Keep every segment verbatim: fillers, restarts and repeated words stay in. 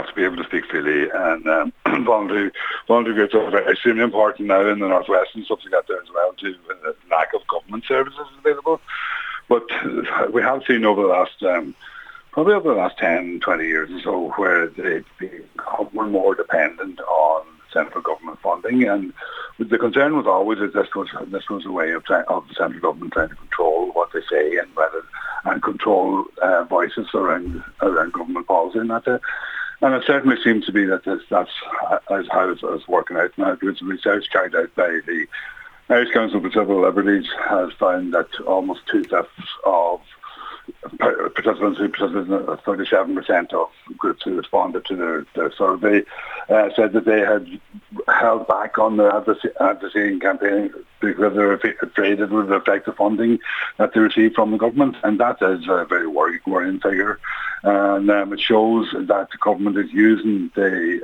have to be able to speak freely, and um, voluntary, voluntary groups are extremely important now in the Northwest and stuff like that there as well, to the lack of government services available. But we have seen over the last, um, probably over the last ten, twenty years or so, where they've become more and more dependent on central government funding, and the concern was always that this was this was a way of try, of the central government trying to control what they say and whether and control uh, voices around around government policy and that. Uh, and it certainly seems to be that this, that's uh, how it's, it's working out now. Because research carried out by the Irish Council for Civil Liberties has found that almost two fifths of participants who participated, thirty-seven percent of groups who responded to their, their survey uh, said that they had held back on their advocacy campaign because they were afraid it would affect the funding that they received from the government, and that is a very worrying, worrying figure. And um, it shows that the government is using the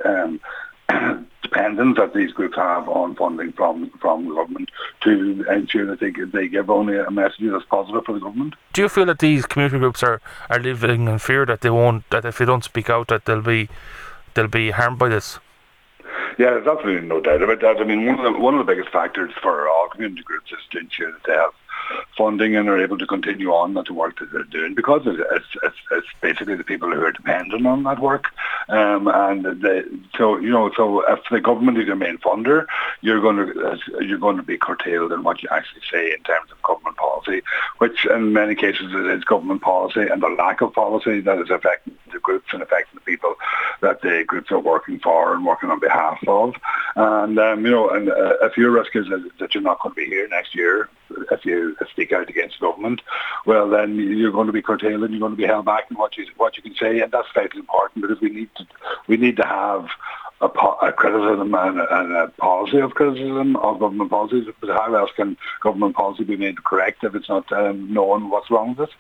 um, dependence that these groups have on funding from from the government to ensure that they they give only a message that's positive for the government. Do you feel that these community groups are, are living in fear that they won't, that if they don't speak out, that they'll be they'll be harmed by this? Yeah, there's absolutely no doubt about that. I mean, one of the one of the biggest factors for all community groups is to ensure that they have funding and are able to continue on the work that they're doing, because it's it's, it's basically the people who are dependent on that work, um, and they, so you know, so if the government is your main funder, you're going to you're going to be curtailed in what you actually say in terms of government policy, which in many cases it is government policy and the lack of policy that is affecting the groups and affecting the people that the groups are working for and working on behalf of. And um, you know, and uh, if your risk is that you're not going to be here next year if you speak out against government, well then you're going to be curtailed and you're going to be held back in what you what you can say, and that's vitally important, because we need to we need to have a, po- a criticism and a, and a policy of criticism of government policies. But how else can government policy be made correct if it's not um, known what's wrong with it?